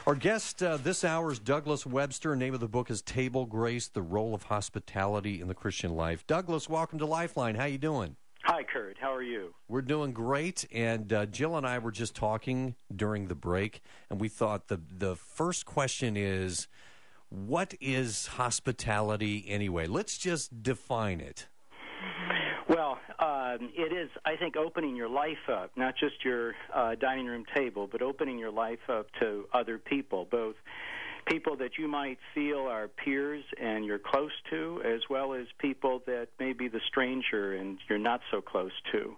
Our guest this hour is Douglas Webster. Name of the book is Table Grace, The Role of Hospitality in the Christian Life. Douglas, welcome to Lifeline. How you doing? Hi, Kurt. How are you? We're doing great, and Jill and I were just talking during the break, and we thought the first question is, what is hospitality anyway? Let's just define it. Well, it is, I think, opening your life up, not just your dining room table, but opening your life up to other people, both people that you might feel are peers and you're close to, as well as people that may be the stranger and you're not so close to.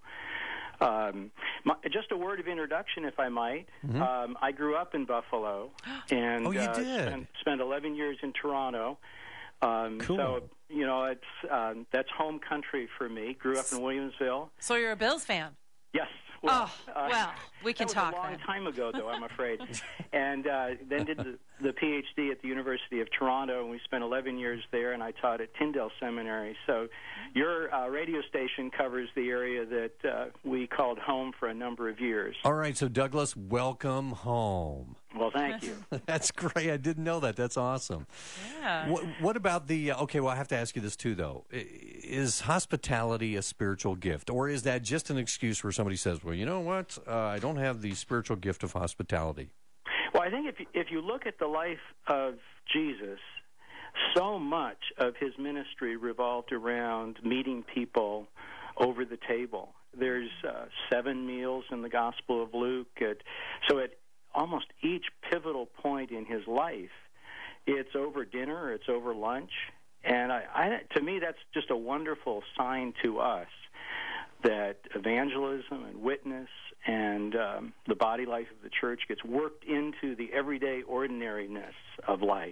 Just a word of introduction, if I might. Mm-hmm. I grew up in Buffalo, and you did? Spent 11 years in Toronto. Cool. So, you know, that's home country for me. Grew up in Williamsville. So you're a Bills fan? Yes. Well, we can talk. That was a long then. time ago, though, I'm afraid. And then did the PhD at the University of Toronto, and we spent 11 years there, and I taught at Tyndale Seminary. So your radio station covers the area that we called home for a number of years. All right, so Douglas, welcome home. Well, thank you. That's great. I didn't know that. That's awesome. Yeah. What about the, okay, well, I have to ask you this too, though. Is hospitality a spiritual gift, or is that just an excuse where somebody says, well, you know what, I don't have the spiritual gift of hospitality? Well, I think if you look at the life of Jesus, so much of his ministry revolved around meeting people over the table. There's 7 meals in the Gospel of Luke. So at almost each pivotal point in his life, it's over dinner, it's over lunch. And to me, that's just a wonderful sign to us that evangelism and witness and the body life of the church gets worked into the everyday ordinariness of life.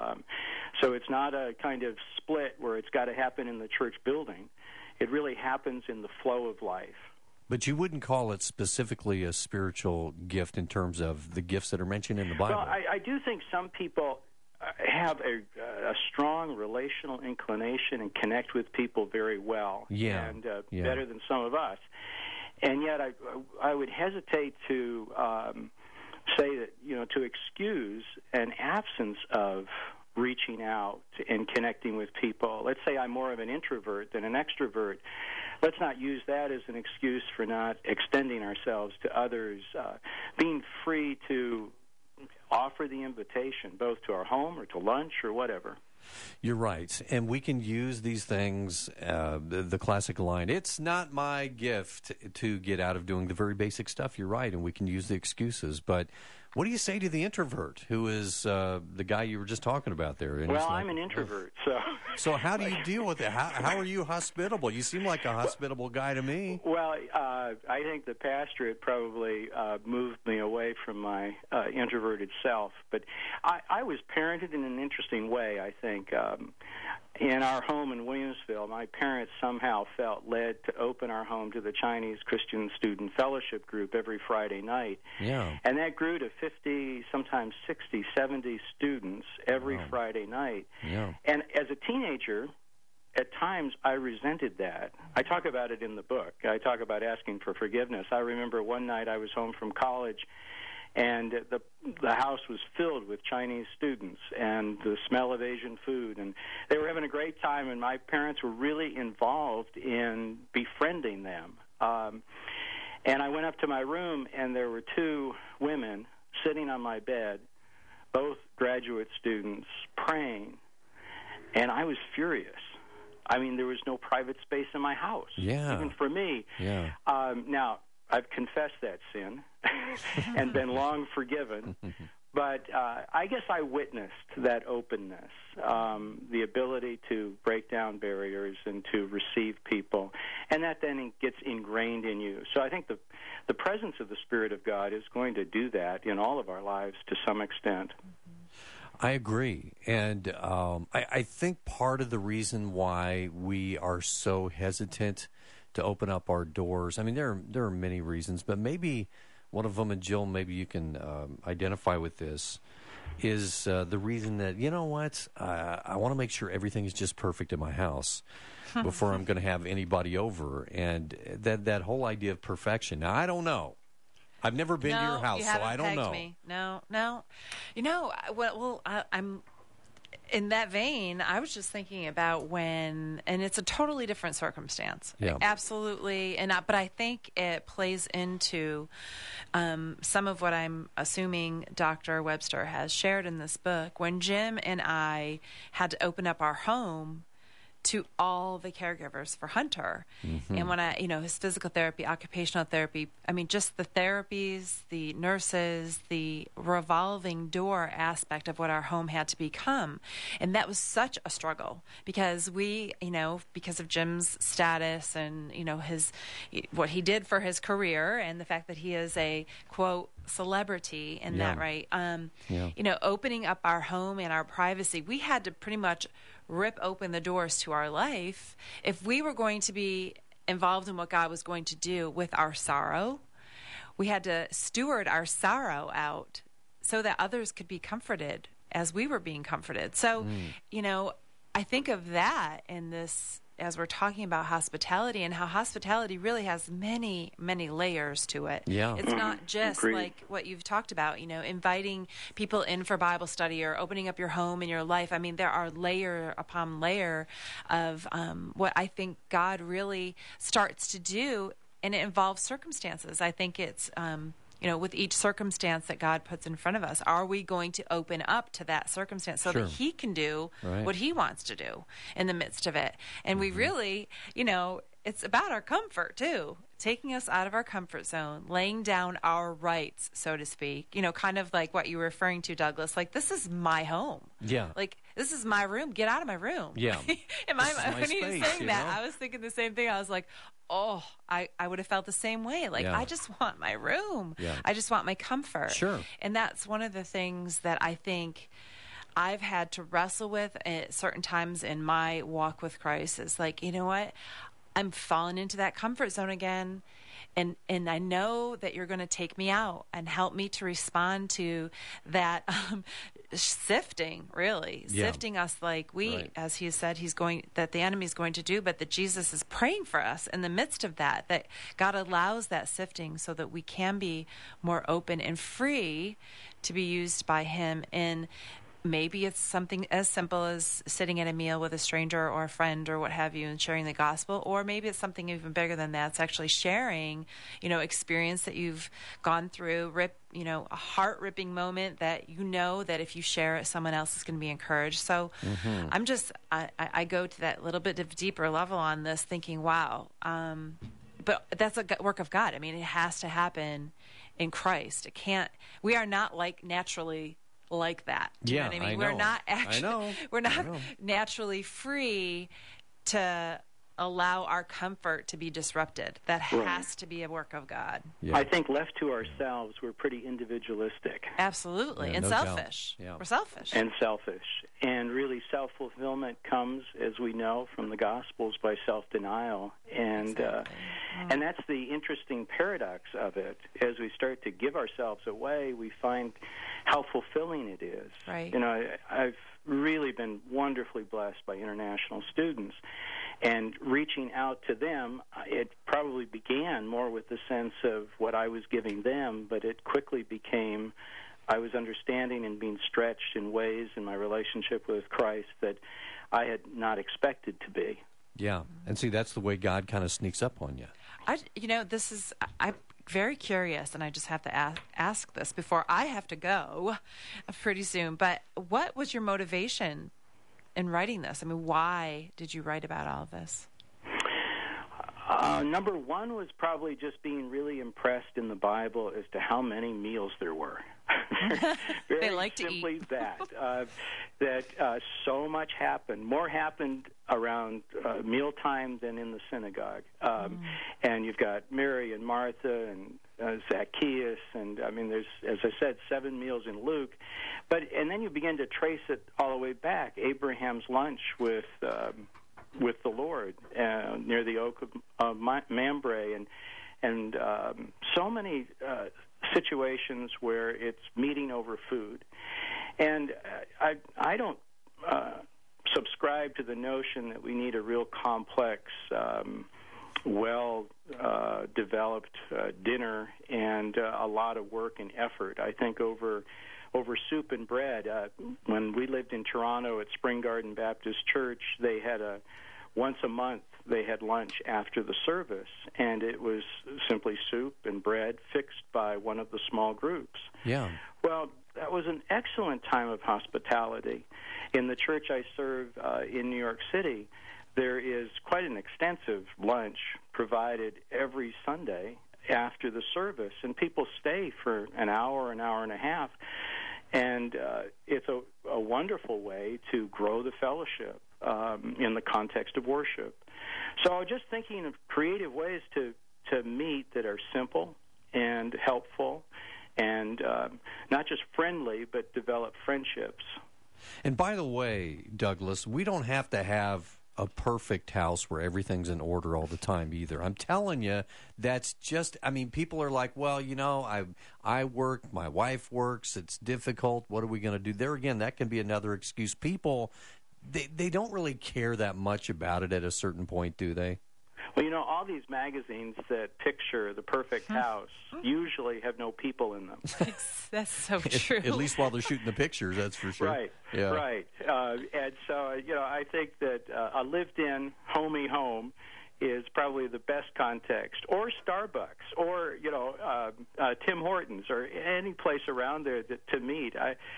So it's not a kind of split where it's got to happen in the church building. It really happens in the flow of life. But you wouldn't call it specifically a spiritual gift in terms of the gifts that are mentioned in the Bible. Well, I do think some people have a strong relational inclination and connect with people very well, and better than some of us. And yet I would hesitate to say that, you know, to excuse an absence of reaching out and connecting with people. Let's say I'm more of an introvert than an extrovert. Let's not use that as an excuse for not extending ourselves to others, being free to offer the invitation, both to our home or to lunch or whatever. You're right. And we can use these things, the classic line, it's not my gift, to get out of doing the very basic stuff. You're right. And we can use the excuses. But what do you say to the introvert, who is the guy you were just talking about there? And well, I'm an introvert, so... So how do you deal with it? How are you hospitable? You seem like a hospitable guy to me. Well, I think the pastorate probably moved me away from my introverted self. But I was parented in an interesting way, I think. In our home in Williamsville, my parents somehow felt led to open our home to the Chinese Christian Student Fellowship Group every Friday night. Yeah. And that grew to 50, sometimes 60, 70 students every Friday night. Yeah. And as a teenager, at times I resented that. I talk about it in the book. I talk about asking for forgiveness. I remember one night I was home from college, and the house was filled with Chinese students and the smell of Asian food. And they were having a great time, and my parents were really involved in befriending them. And I went up to my room, and there were 2 women sitting on my bed, both graduate students, praying. And I was furious. I mean, there was no private space in my house, even for me. Yeah. Now, I've confessed that sin and been long forgiven, but I guess I witnessed that openness, the ability to break down barriers and to receive people, and that then gets ingrained in you. So I think the presence of the Spirit of God is going to do that in all of our lives to some extent. I agree. And I think part of the reason why we are so hesitant to open up our doors, I mean, there are many reasons, but maybe one of them, and Jill, maybe you can identify with this, is the reason that, you know what, I want to make sure everything is just perfect in my house before I'm going to have anybody over. And that whole idea of perfection. Now, I don't know. I've never been to your house, so I don't know. Me. No. I'm in that vein. I was just thinking about when, and it's a totally different circumstance. Yeah. Absolutely. But I think it plays into some of what I'm assuming Dr. Webster has shared in this book. When Jim and I had to open up our home to all the caregivers for Hunter. And when his physical therapy, occupational therapy, just the therapies, the nurses, the revolving door aspect of what our home had to become. And that was such a struggle because because of Jim's status and, what he did for his career and the fact that he is a, quote, celebrity in that, right? Opening up our home and our privacy, we had to pretty much rip open the doors to our life if we were going to be involved in what God was going to do with our sorrow. We had to steward our sorrow out so that others could be comforted as we were being comforted. So, I think of that in this as we're talking about hospitality and how hospitality really has many, many layers to it. Yeah. It's not just like what you've talked about, inviting people in for Bible study or opening up your home and your life. There are layer upon layer of what I think God really starts to do, and it involves circumstances. I think it's with each circumstance that God puts in front of us, are we going to open up to that circumstance so that He can do what He wants to do in the midst of it? And we really, it's about our comfort too, taking us out of our comfort zone, laying down our rights, so to speak, kind of like what you were referring to, Douglas, like this is my home. Yeah. Like this is my room. Get out of my room. Yeah. When he was saying that, I was thinking the same thing. I was like, oh, I would have felt the same way. Like, I just want my room. Yeah. I just want my comfort. Sure. And that's one of the things that I think I've had to wrestle with at certain times in my walk with Christ is like, you know what? I'm falling into that comfort zone again. And I know that you're going to take me out and help me to respond to that sifting, really. Sifting us like as he said, that the enemy is going to do, but that Jesus is praying for us in the midst of that God allows that sifting so that we can be more open and free to be used by him in maybe it's something as simple as sitting at a meal with a stranger or a friend or what have you and sharing the gospel, or maybe it's something even bigger than that. It's actually sharing, experience that you've gone through, a heart-ripping moment that that if you share it, someone else is going to be encouraged. So I go to that little bit of deeper level on this thinking, wow, but that's a work of God. It has to happen in Christ. We are not naturally like that. Do you know what I mean? We're not actually naturally free to allow our comfort to be disrupted. That has to be a work of God. Yeah. I think left to ourselves, we're pretty individualistic. Absolutely. And selfish. Yeah. We're selfish. And selfish. And really self-fulfillment comes, as we know from the Gospels, by self-denial. And and that's the interesting paradox of it. As we start to give ourselves away, we find how fulfilling it is. Right. I've really been wonderfully blessed by international students. And reaching out to them, it probably began more with the sense of what I was giving them, but it quickly became I was understanding and being stretched in ways in my relationship with Christ that I had not expected to be. Yeah, and see, that's the way God kind of sneaks up on you. I'm very curious, and I just have to ask this before I have to go pretty soon, but what was your motivation in writing this? Why did you write about all of this? Number one was probably just being really impressed in the Bible as to how many meals there were. They like to eat. Simply that so much happened. More happened around mealtime than in the synagogue. And you've got Mary and Martha and Zacchaeus, and there's, as I said, 7 meals in Luke. And then you begin to trace it all the way back. Abraham's lunch with the Lord near the oak of Mamre, and so many situations where it's meeting over food. And I don't subscribe to the notion that we need a real complex well-developed dinner and a lot of work and effort. I think over soup and bread. When we lived in Toronto at Spring Garden Baptist Church, they had once a month they had lunch after the service, and it was simply soup and bread fixed by one of the small groups. Yeah. Well, that was an excellent time of hospitality. In the church I serve in New York City, there is quite an extensive lunch provided every Sunday after the service, and people stay for an hour and a half, and it's a wonderful way to grow the fellowship in the context of worship. So just thinking of creative ways to meet that are simple and helpful and not just friendly, but develop friendships. And by the way, Douglas, we don't have to have a perfect house where everything's in order all the time either. I'm telling you, that's just, I mean, people are like, well, you know, I work, my wife works, it's difficult, what are we going to do? There again, that can be another excuse. People, they don't really care that much about it at a certain point, do they? Well, you know, all these magazines that picture the perfect house usually have no people in them. That's so true. At least while they're shooting the pictures, that's for sure. Right, yeah. Right. And so, you know, I think that a lived-in, homey home is probably the best context, or Starbucks, or, you know, Tim Hortons, or any place around there to meet.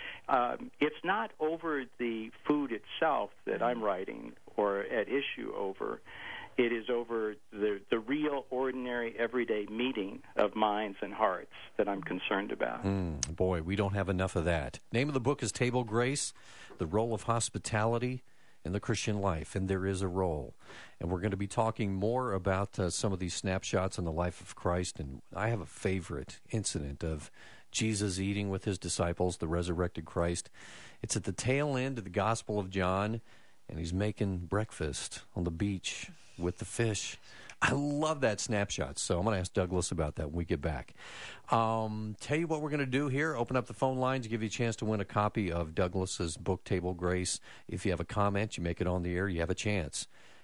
It's not over the food itself that I'm writing or at issue over. It is over the real, ordinary, everyday meeting of minds and hearts that I'm concerned about. Boy, we don't have enough of that. Name of the book is Table Grace, The Role of Hospitality in the Christian Life, and there is a role. And we're going to be talking more about some of these snapshots in the life of Christ, and I have a favorite incident of Jesus eating with his disciples, the resurrected Christ. It's at the tail end of the Gospel of John, and he's making breakfast on the beach with the fish. I love that snapshot, so I'm going to ask Douglas about that when we get back. Tell you what we're going to do here, open up the phone lines, give you a chance to win a copy of Douglas's book, Table Grace. If you have a comment, you make it on the air, you have a chance.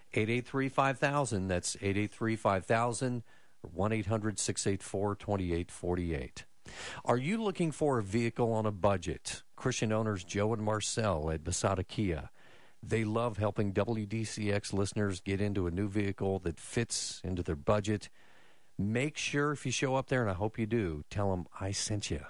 883-5000, that's 883-5000, or 1-800-684-2848. Are you looking for a vehicle on a budget? Christian owners Joe and Marcel at Basada Kia. They love helping WDCX listeners get into a new vehicle that fits into their budget. Make sure if you show up there, and I hope you do, tell them I sent you.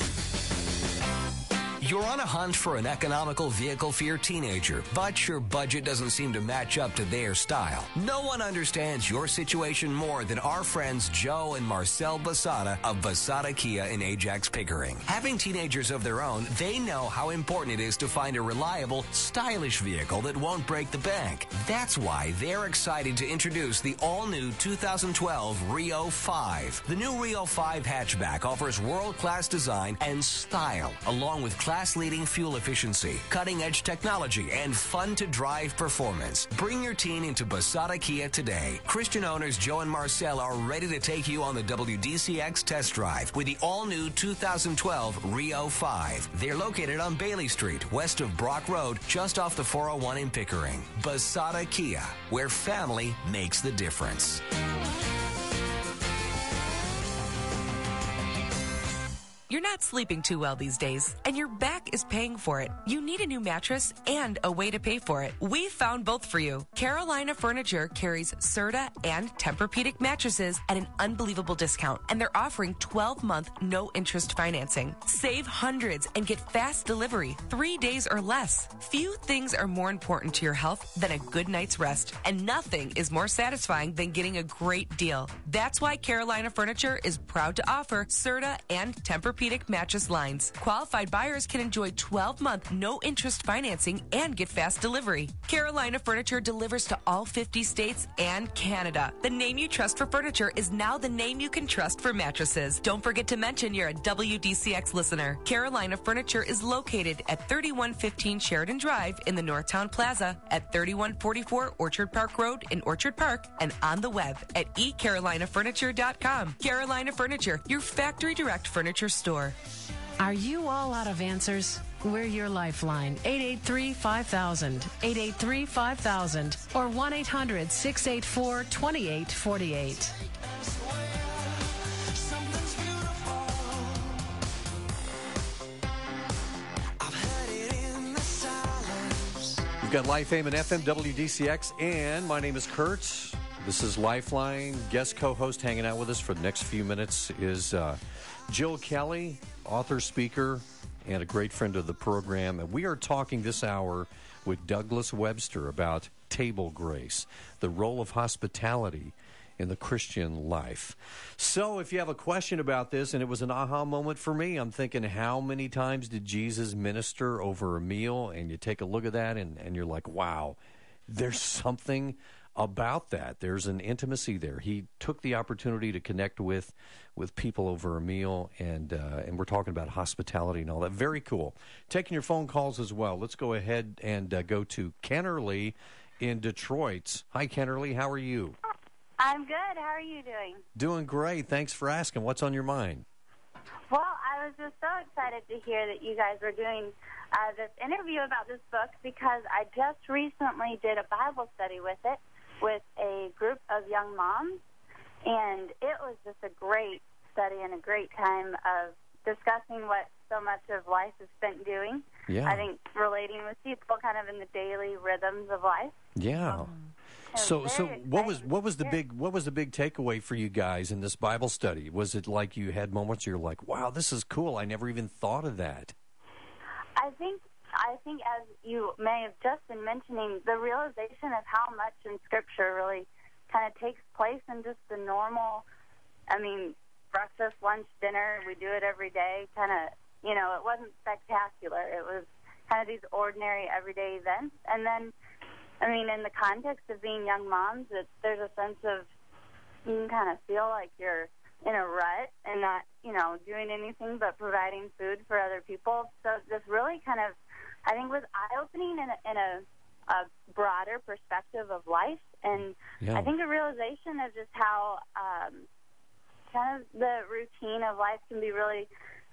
You're on a hunt for an economical vehicle for your teenager, but your budget doesn't seem to match up to their style. No one understands your situation more than our friends Joe and Marcel Basada of Basada Kia in Ajax Pickering. Having teenagers of their own, they know how important it is to find a reliable, stylish vehicle that won't break the bank. That's why they're excited to introduce the all-new 2012 Rio 5. The new Rio 5 hatchback offers world-class design and style, along with class-leading fuel efficiency, cutting-edge technology, and fun-to-drive performance. Bring your teen into Basada Kia today. Christian owners Joe and Marcel are ready to take you on the WDCX test drive with the all-new 2012 Rio 5. They're located on Bailey Street, west of Brock Road, just off the 401 in Pickering. Basada Kia, where family makes the difference. You're not sleeping too well these days, and your back is paying for it. You need a new mattress and a way to pay for it. We found both for you. Carolina Furniture carries Serta and Tempur-Pedic mattresses at an unbelievable discount, and they're offering 12-month no-interest financing. Save hundreds and get fast delivery, 3 days or less. Few things are more important to your health than a good night's rest, and nothing is more satisfying than getting a great deal. That's why Carolina Furniture is proud to offer Serta and Tempur-Pedic mattress lines. Qualified buyers can enjoy 12-month no-interest financing and get fast delivery. Carolina Furniture delivers to all 50 states and Canada. The name you trust for furniture is now the name you can trust for mattresses. Don't forget to mention you're a WDCX listener. Carolina Furniture is located at 3115 Sheridan Drive in the Northtown Plaza, at 3144 Orchard Park Road in Orchard Park, and on the web at ecarolinafurniture.com. Carolina Furniture, your factory direct furniture store. Are you all out of answers? We're your lifeline. 883-5000, 883-5000, or 1-800-684-2848. We've got Life AM and FM WDCX, and my name is Kurt. This is Lifeline. Guest co-host hanging out with us for the next few minutes is Jill Kelly, author, speaker, and a great friend of the program. And we are talking this hour with Douglas Webster about table grace, the role of hospitality in the Christian life. So if you have a question about this, and it was an aha moment for me, I'm thinking, how many times did Jesus minister over a meal? And you take a look at that, and you're like, wow, there's something about that. There's an intimacy there. He took the opportunity to connect with people over a meal, and we're talking about hospitality and all that. Very cool. Taking your phone calls as well. Let's go ahead and go to Kennerly in Detroit. Hi, Kennerly. How are you? I'm good. How are you doing? Doing great. Thanks for asking. What's on your mind? Well, I was just so excited to hear that you guys were doing this interview about this book, because I just recently did a Bible study with it, with a group of young moms, and it was just a great study and a great time of discussing what so much of life is spent doing. Yeah. I think relating with people kind of in the daily rhythms of life. Yeah. So what was the big takeaway for you guys in this Bible study? Was it like you had moments you're like, wow, this is cool, I never even thought of that? I think as you may have just been mentioning, the realization of how much in Scripture really kind of takes place in just the normal, breakfast, lunch, dinner, we do it every day, kind of, it wasn't spectacular. It was kind of these ordinary, everyday events. And then, in the context of being young moms, there's a sense of, you can kind of feel like you're in a rut and not, doing anything but providing food for other people. So this really kind of, I think, was eye-opening in a broader perspective of life. And I think a realization of just how kind of the routine of life can be really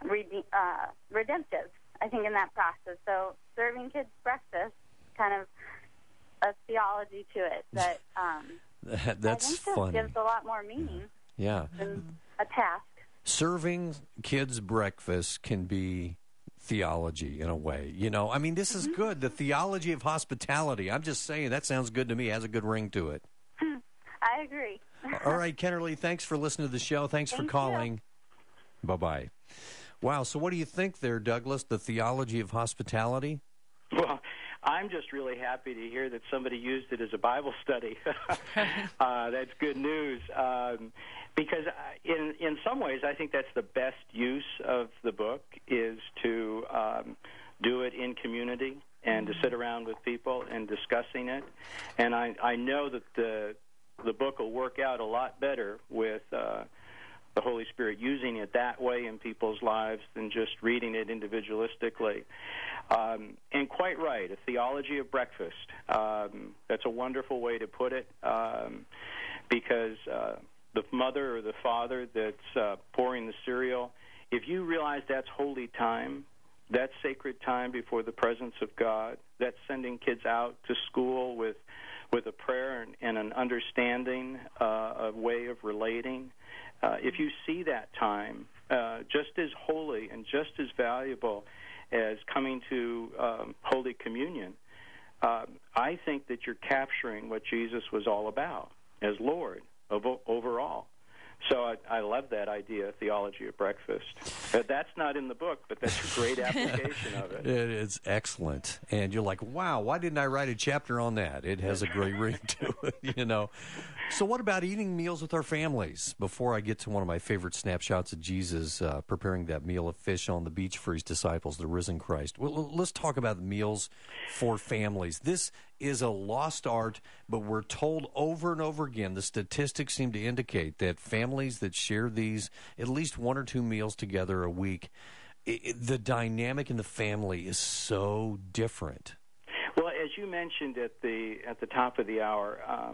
redemptive, I think, in that process. So serving kids breakfast, kind of a theology to it that that's I think funny. Gives a lot more meaning than a task. Serving kids breakfast can be theology in a way. This is good. The theology of hospitality. I'm just saying, that sounds good to me. It has a good ring to it. I agree. All right, Kennerly, thanks for listening to the show. Thanks for calling. Bye-bye. Wow, so what do you think there, Douglas, the theology of hospitality? Well, I'm just really happy to hear that somebody used it as a Bible study. That's good news. Because in some ways, I think that's the best use of the book, is to do it in community and to sit around with people and discussing it. And I know that the book will work out a lot better with the Holy Spirit using it that way in people's lives than just reading it individualistically. And quite right, a theology of breakfast. That's a wonderful way to put it, because the mother or the father that's pouring the cereal, if you realize that's holy time, that's sacred time before the presence of God, that's sending kids out to school with a prayer and an understanding, a way of relating, if you see that time just as holy and just as valuable as coming to Holy Communion, I think that you're capturing what Jesus was all about as Lord overall. So I love that idea, theology of breakfast. That's not in the book, but that's a great application of it. It is excellent. And you're like, wow, why didn't I write a chapter on that? It has a great ring to it, So what about eating meals with our families? Before I get to one of my favorite snapshots of Jesus preparing that meal of fish on the beach for his disciples, the risen Christ. Well, let's talk about the meals for families. This is a lost art, but we're told over and over again, the statistics seem to indicate that families that share these at least one or two meals together a week, the dynamic in the family is so different. Well, as you mentioned at the top of the hour,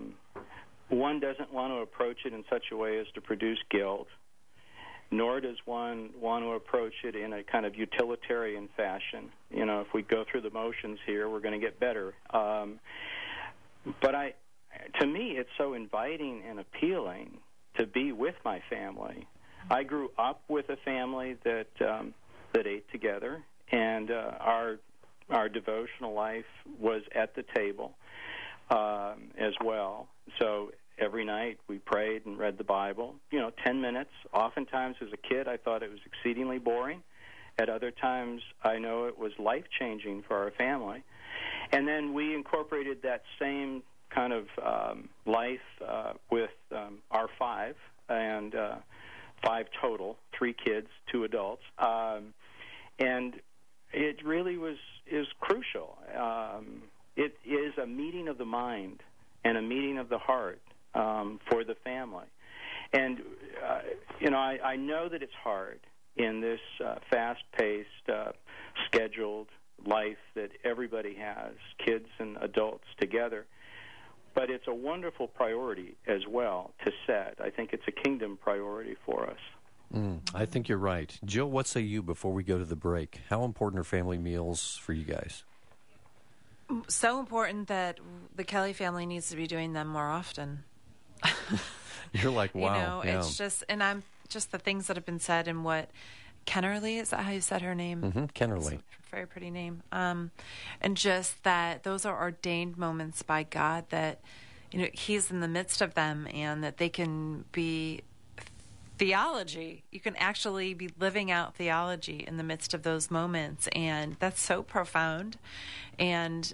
one doesn't want to approach it in such a way as to produce guilt, nor does one want to approach it in a kind of utilitarian fashion. if we go through the motions here, we're going to get better. But to me, it's so inviting and appealing to be with my family. I grew up with a family that ate together, and our devotional life was at the table as well. So every night we prayed and read the Bible, 10 minutes. Oftentimes as a kid I thought it was exceedingly boring. At other times I know it was life-changing for our family. And then we incorporated that same kind of life with our five, and five total, 3 kids, 2 adults. And it really is crucial. It is a meeting of the mind and a meeting of the heart for the family. And, I know that it's hard in this fast-paced, scheduled life that everybody has, kids and adults together. But it's a wonderful priority as well to set. I think it's a kingdom priority for us. I think you're right. Jill, what say you before we go to the break? How important are family meals for you guys? So important that the Kelly family needs to be doing them more often. You're like, wow. It's just, and I'm just the things that have been said and what Kennerly, is that how you said her name? Mm-hmm, Kennerly. It's a very pretty name. And just that those are ordained moments by God that, He's in the midst of them, and that they can be theology. You can actually be living out theology in the midst of those moments, and that's so profound. And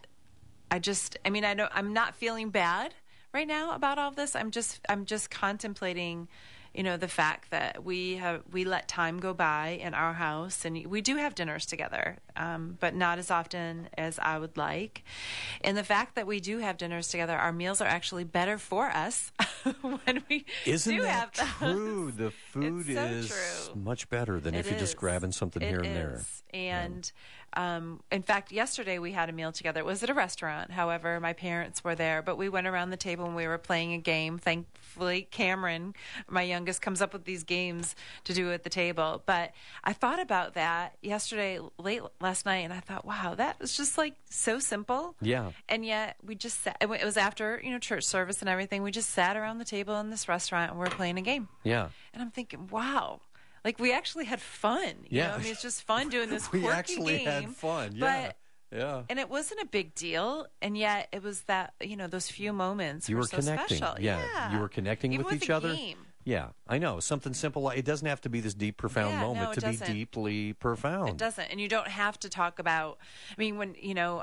I'm not feeling bad right now about all of this. I'm just contemplating, the fact that we let time go by in our house, and we do have dinners together, but not as often as I would like. And the fact that we do have dinners together, our meals are actually better for us when we have true? The food is much better than if you're just grabbing something here and there. And in fact, yesterday we had a meal together. It was at a restaurant. However, my parents were there, but we went around the table and we were playing a game. Thankfully, Cameron, my youngest, comes up with these games to do at the table. But I thought about that yesterday, late last night, and I thought, wow, that was just like so simple. Yeah. And yet we just sat, it was after, church service and everything. We just sat around the table in this restaurant and we were playing a game. Yeah. And I'm thinking, wow. Like, we actually had fun. It's just fun doing this quirky game. We actually had fun, yeah. Yeah. And it wasn't a big deal, and yet it was that, those few moments you were so connecting. Special. Yeah. You were connecting Even with each other. Game. Yeah, I know. Something simple. It doesn't have to be this deep, profound moment to be deeply profound. It doesn't. And you don't have to talk about, when,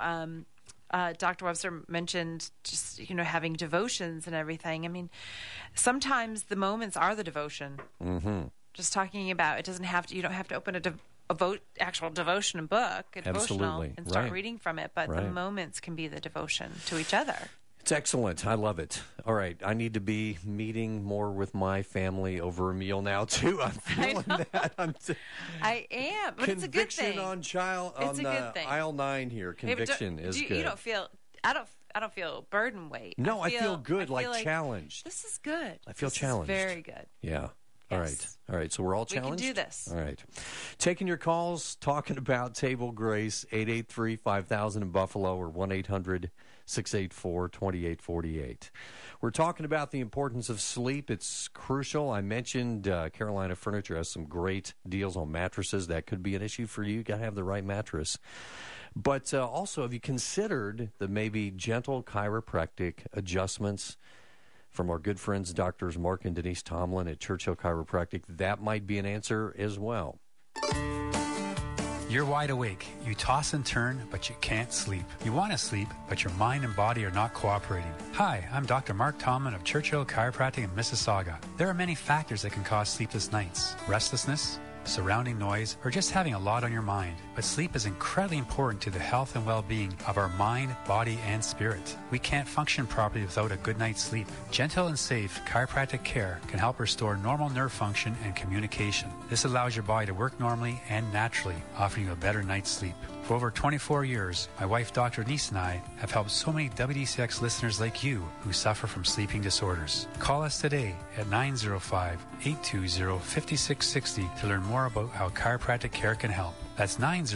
Dr. Webster mentioned just, having devotions and everything. Sometimes the moments are the devotion. Mm-hmm. Just talking about it doesn't have to. You don't have to open actual devotion book, a devotional, and start reading from it. But the moments can be the devotion to each other. It's excellent. I love it. All right, I need to be meeting more with my family over a meal now too. I'm feeling that. I am. But it's a good thing. Conviction on aisle 9 here. Conviction is good. You don't feel. I don't feel burden weight. No, I feel good, like challenged. This is good. I feel challenged. Very good. Yeah. Yes. All right. So we're all challenged? We can do this. All right. Taking your calls, talking about Table Grace, 883-5000 in Buffalo or 1-800-684-2848. We're talking about the importance of sleep. It's crucial. I mentioned Carolina Furniture has some great deals on mattresses. That could be an issue for you. You got to have the right mattress. But also, have you considered the maybe gentle chiropractic adjustments from our good friends, Doctors Mark and Denise Tomlin at Churchill Chiropractic? That might be an answer as well. You're wide awake. You toss and turn, but you can't sleep. You want to sleep, but your mind and body are not cooperating. Hi, I'm Dr. Mark Tomlin of Churchill Chiropractic in Mississauga. There are many factors that can cause sleepless nights. Restlessness, surrounding noise, or just having a lot on your mind. But sleep is incredibly important to the health and well-being of our mind, body, and spirit. We can't function properly without a good night's sleep. Gentle and safe chiropractic care can help restore normal nerve function and communication. This allows your body to work normally and naturally, offering you a better night's sleep. For over 24 years, my wife, Dr. Denise, and I have helped so many WDCX listeners like you who suffer from sleeping disorders. Call us today at 905-820-5660 to learn more about how chiropractic care can help. That's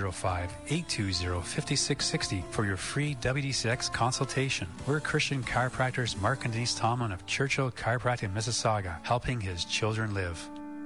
905-820-5660 for your free WDCX consultation. We're Christian chiropractors Mark and Denise Tomlin of Churchill Chiropractic in Mississauga, helping his children live.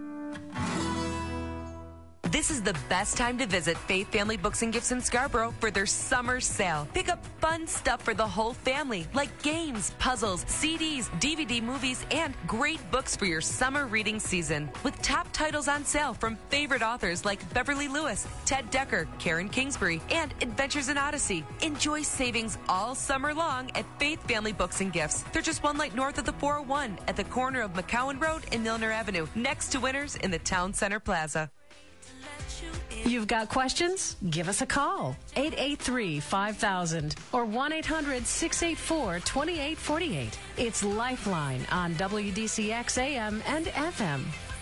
This is the best time to visit Faith Family Books and Gifts in Scarborough for their summer sale. Pick up fun stuff for the whole family, like games, puzzles, CDs, DVD movies, and great books for your summer reading season. With top titles on sale from favorite authors like Beverly Lewis, Ted Decker, Karen Kingsbury, and Adventures in Odyssey. Enjoy savings all summer long at Faith Family Books and Gifts. They're just one light north of the 401 at the corner of McCowan Road and Milner Avenue, next to Winners in the Town Center Plaza. You've got questions? Give us a call. 883-5000 or 1-800-684-2848. It's Lifeline on WDCX AM and FM.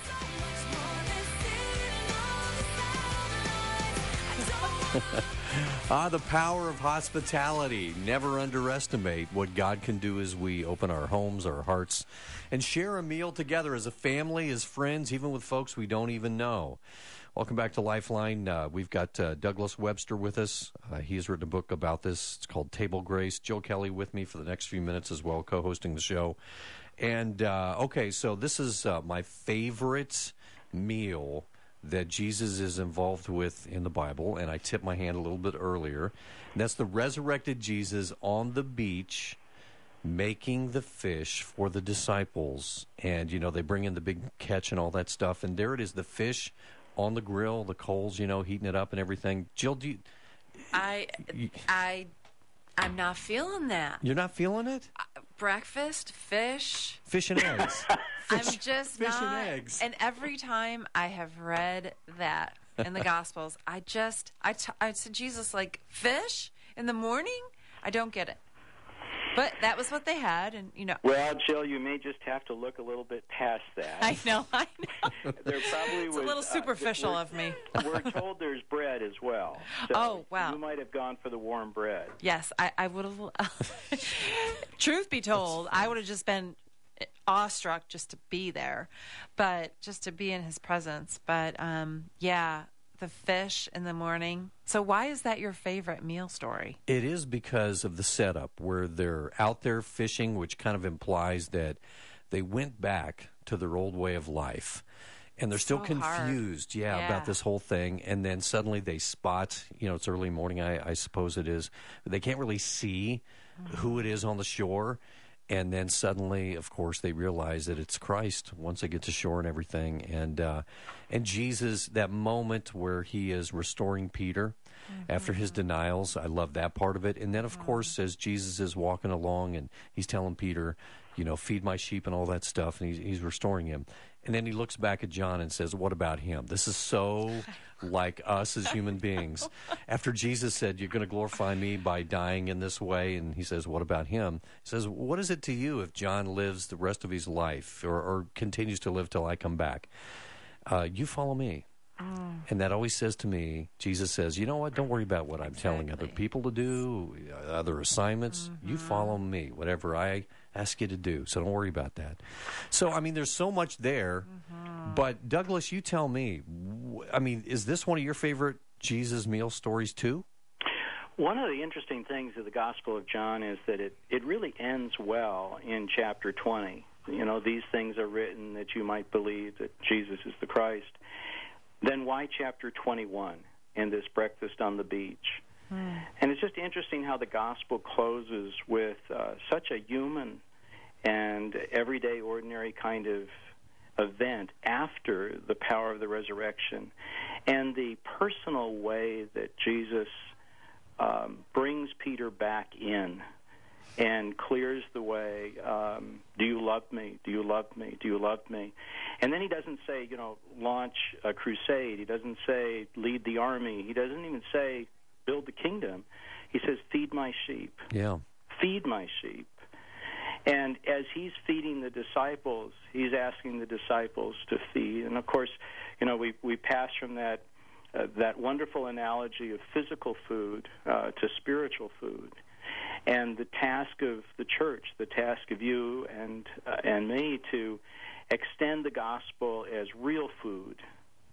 The power of hospitality. Never underestimate what God can do as we open our homes, our hearts, and share a meal together as a family, as friends, even with folks we don't even know. Welcome back to Lifeline. We've got Douglas Webster with us. He has written a book about this. It's called Table Grace. Jill Kelly with me for the next few minutes as well, co-hosting the show. And, okay, so this is my favorite meal that Jesus is involved with in the Bible, and I tipped my hand a little bit earlier. And that's the resurrected Jesus on the beach making the fish for the disciples. And, you know, they bring in the big catch and all that stuff, and there it is, the fish on the grill, the coals, you know, heating it up and everything. Jill, do you... I'm not feeling that. You're not feeling it? Breakfast, fish. Fish and eggs. I'm just fish not. and eggs. And every time I have read that in the Gospels, I said, Jesus, like, fish in the morning? I don't get it. But that was what they had, and, you know. Well, Jill, you may just have to look a little bit past that. I know. There probably it's a little superficial of me. We're told there's bread as well. So oh, wow. You might have gone for the warm bread. Yes, I would have. Truth be told, I would have just been awestruck just to be there, but just to be in his presence. But, yeah, the fish in the morning. So why is that your favorite meal story? It is because of the setup where they're out there fishing, which kind of implies that they went back to their old way of life. And they're still confused, about this whole thing. And then suddenly they spot, you know, it's early morning, I suppose it is. They can't really see who it is on the shore. And then suddenly, of course, they realize that it's Christ once they get to shore and everything. And Jesus, that moment where he is restoring Peter after his denials, I love that part of it. And then, of course, as Jesus is walking along and he's telling Peter, you know, feed my sheep and all that stuff, and he's restoring him. And then he looks back at John and says, what about him? This is so like us as human beings. After Jesus said, you're going to glorify me by dying in this way, and he says, what about him? He says, what is it to you if John lives the rest of his life or continues to live till I come back? You follow me. And that always says to me, Jesus says, you know what, don't worry about what I'm telling other people to do, other assignments. You follow me, whatever I ask you to do. So don't worry about that. So, I mean, there's so much there. But, Douglas, you tell me, I mean, is this one of your favorite Jesus meal stories, too? One of the interesting things of the Gospel of John is that it really ends well in chapter 20. You know, these things are written that you might believe that Jesus is the Christ. Then why chapter 21 and this breakfast on the beach? And it's just interesting how the gospel closes with such a human and everyday, ordinary kind of event after the power of the resurrection, and the personal way that Jesus brings Peter back in and clears the way. Do you love me? Do you love me? Do you love me? And then he doesn't say, you know, launch a crusade. He doesn't say lead the army. He doesn't even say build the kingdom. He says feed my sheep. Yeah. Feed my sheep. And as he's feeding the disciples, he's asking the disciples to feed. And of course, you know, we pass from that wonderful analogy of physical food to spiritual food. And the task of the church, the task of you and me to extend the gospel as real food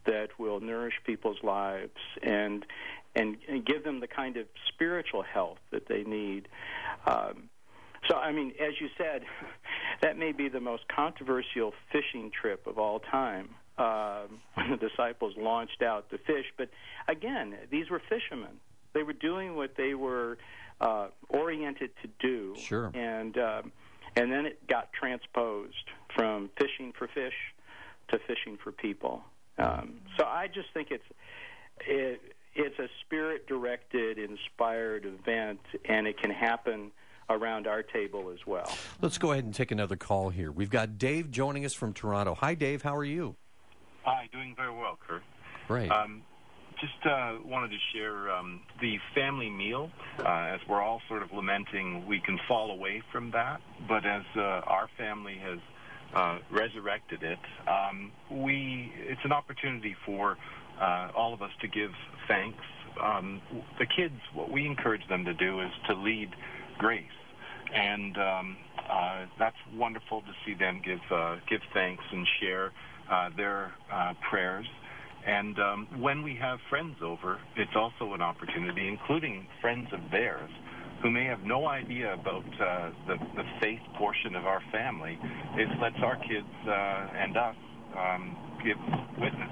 that will nourish people's lives and give them the kind of spiritual health that they need. So, I mean, as you said, that may be the most controversial fishing trip of all time when the disciples launched out to fish. But, again, these were fishermen. They were doing what they were oriented to do. Sure. And then it got transposed from fishing for fish to fishing for people. So I just think it's a spirit-directed, inspired event, and it can happen around our table as well. Let's go ahead and take another call here. We've got Dave joining us from Toronto. Hi, Dave. How are you? Hi, doing very well, Kurt. Great. Just wanted to share the family meal. As we're all sort of lamenting, we can fall away from that. But as our family has resurrected it, it's an opportunity for all of us to give thanks. The kids, what we encourage them to do is to lead grace. And that's wonderful to see them give thanks and share their prayers. And when we have friends over, it's also an opportunity, including friends of theirs, who may have no idea about the faith portion of our family. It lets our kids and us give witness,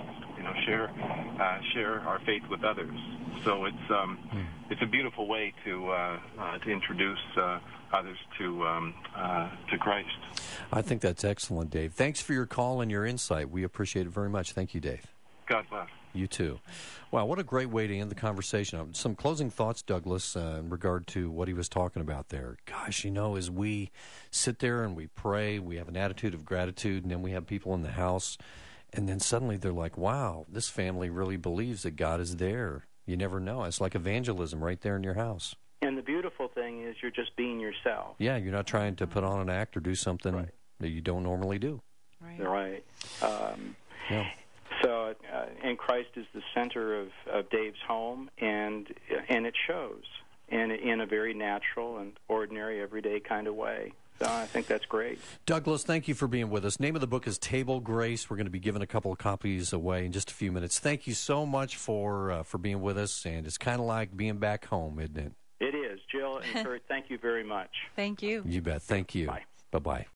share our faith with others. So it's a beautiful way to introduce others to Christ. I think that's excellent, Dave. Thanks for your call and your insight. We appreciate it very much. Thank you, Dave. God bless. You too. Wow, what a great way to end the conversation. Some closing thoughts, Douglas, in regard to what he was talking about there. Gosh, as we sit there and we pray, we have an attitude of gratitude, and then we have people in the house, and then suddenly they're like, wow, this family really believes that God is there. You never know. It's like evangelism right there in your house. And the beautiful thing is you're just being yourself. Yeah, you're not trying to put on an act or do something that you don't normally do. Right. Yeah. So, and Christ is the center of Dave's home, and it shows in a very natural and ordinary, everyday kind of way. So I think that's great. Douglas, thank you for being with us. Name of the book is Table Grace. We're going to be giving a couple of copies away in just a few minutes. Thank you so much for being with us, and it's kind of like being back home, isn't it? It is. Jill and Kurt, thank you very much. Thank you. You bet. Thank you. Bye. Bye-bye.